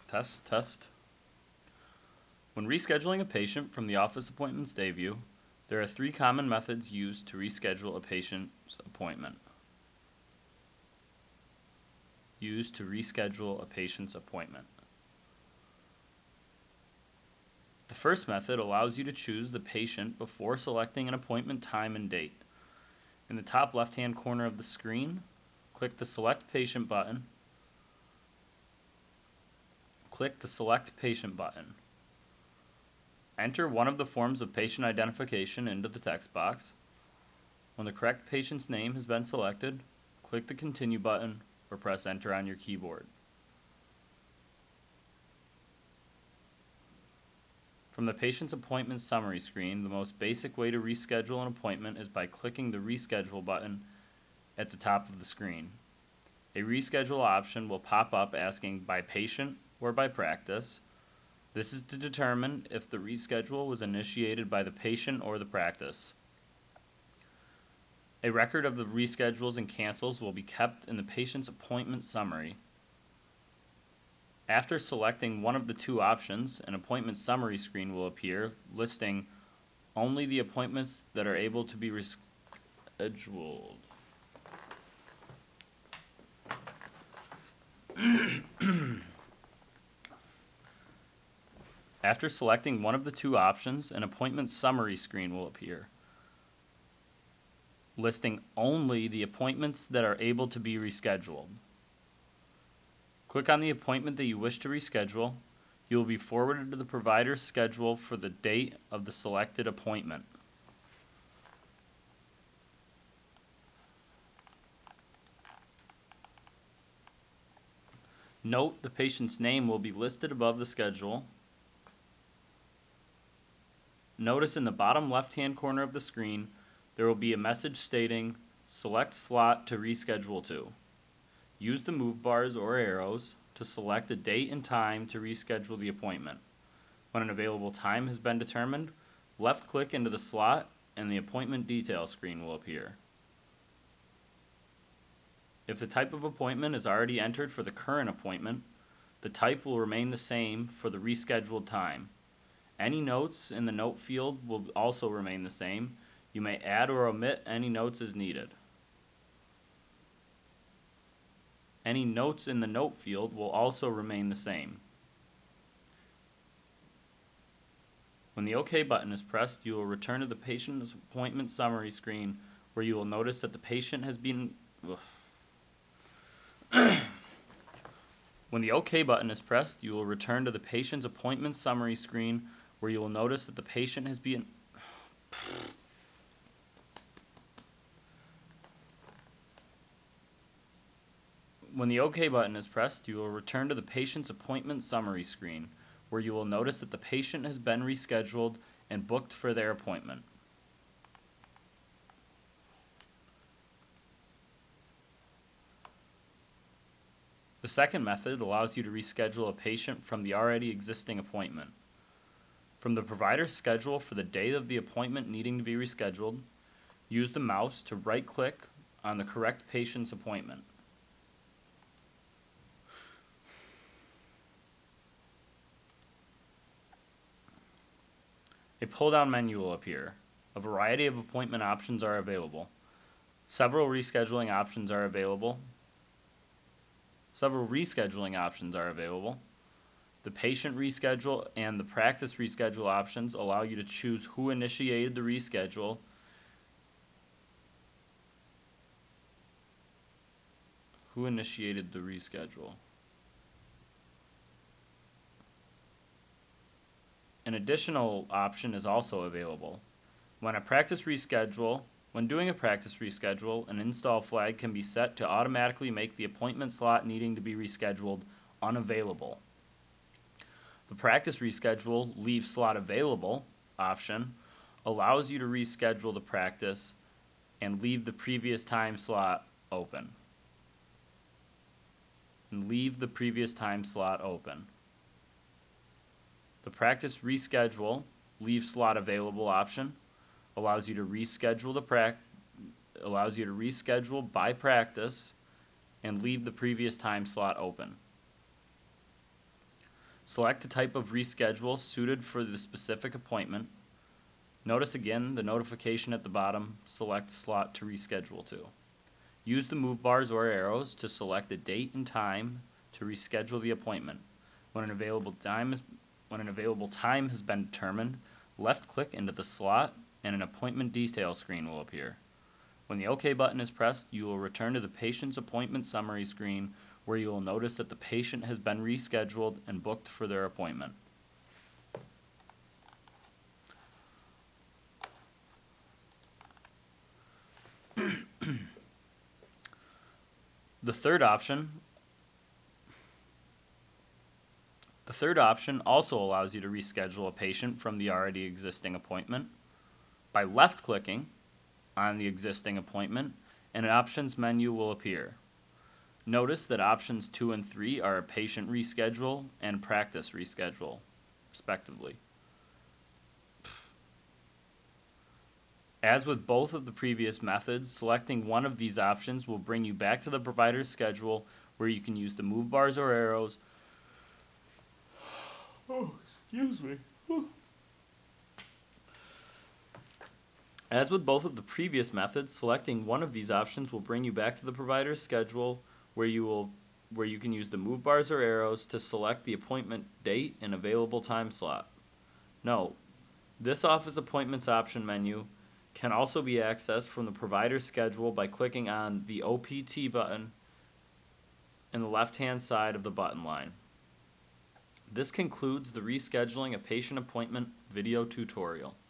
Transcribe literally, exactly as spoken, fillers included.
Test, test. When rescheduling a patient from the office appointments day view, there are three common methods used to reschedule a patient's appointment. Used to reschedule a patient's appointment. The first method allows you to choose the patient before selecting an appointment time and date. In the top left-hand corner of the screen, click the Select Patient button. Click the Select Patient button. Enter one of the forms of patient identification into the text box. When the correct patient's name has been selected, click the Continue button or press Enter on your keyboard. From the patient's appointment summary screen, the most basic way to reschedule an appointment is by clicking the Reschedule button at the top of the screen. A reschedule option will pop up asking by patient or by practice. This is to determine if the reschedule was initiated by the patient or the practice. A record of the reschedules and cancels will be kept in the patient's appointment summary. After selecting one of the two options, an appointment summary screen will appear listing only the appointments that are able to be rescheduled. After selecting one of the two options, an appointment summary screen will appear, listing only the appointments that are able to be rescheduled. Click on the appointment that you wish to reschedule. You will be forwarded to the provider's schedule for the date of the selected appointment. Note the patient's name will be listed above the schedule. Notice in the bottom left-hand corner of the screen, there will be a message stating, select slot to reschedule to. Use the move bars or arrows to select a date and time to reschedule the appointment. When an available time has been determined, left-click into the slot and the appointment detail screen will appear. If the type of appointment is already entered for the current appointment, the type will remain the same for the rescheduled time. Any notes in the note field will also remain the same. You may add or omit any notes as needed. Any notes in the note field will also remain the same. When the OK button is pressed, you will return to the patient's appointment summary screen where you will notice that the patient has been... When the OK button is pressed, you will return to the patient's appointment summary screen where you will notice that the patient has been... When the OK button is pressed, you will return to the patient's appointment summary screen, where you will notice that the patient has been rescheduled and booked for their appointment. The second method allows you to reschedule a patient from the already existing appointment. From the provider's schedule for the day of the appointment needing to be rescheduled, use the mouse to right-click on the correct patient's appointment. A pull-down menu will appear. A variety of appointment options are available. Several rescheduling options are available. Several rescheduling options are available. The patient reschedule and the practice reschedule options allow you to choose who initiated the reschedule who initiated the reschedule. An additional option is also available. When a practice reschedule, when doing a practice reschedule, an install flag can be set to automatically make the appointment slot needing to be rescheduled unavailable. The practice reschedule leave slot available option allows you to reschedule the practice and leave the previous time slot open. And leave the previous time slot open. The practice reschedule, leave slot available option allows you to reschedule the prac allows you to reschedule by practice and leave the previous time slot open. Select the type of reschedule suited for the specific appointment. Notice again the notification at the bottom, select slot to reschedule to. Use the move bars or arrows to select the date and time to reschedule the appointment. When an available time is, when an available time has been determined, left-click into the slot and an appointment detail screen will appear. When the OK button is pressed, you will return to the patient's appointment summary screen where you will notice that the patient has been rescheduled and booked for their appointment. The third option The third option also allows you to reschedule a patient from the already existing appointment by left-clicking on the existing appointment, and an options menu will appear. Notice that options two and three are a patient reschedule and practice reschedule, respectively. As with both of the previous methods, selecting one of these options will bring you back to the provider's schedule where you can use the move bars or arrows. Oh, excuse me. As with both of the previous methods, selecting one of these options will bring you back to the provider's schedule where you will where you can use the move bars or arrows to select the appointment date and available time slot. Note, this office appointments option menu can also be accessed from the provider's schedule by clicking on the O P T button in the left-hand side of the button line. This concludes the rescheduling a patient appointment video tutorial.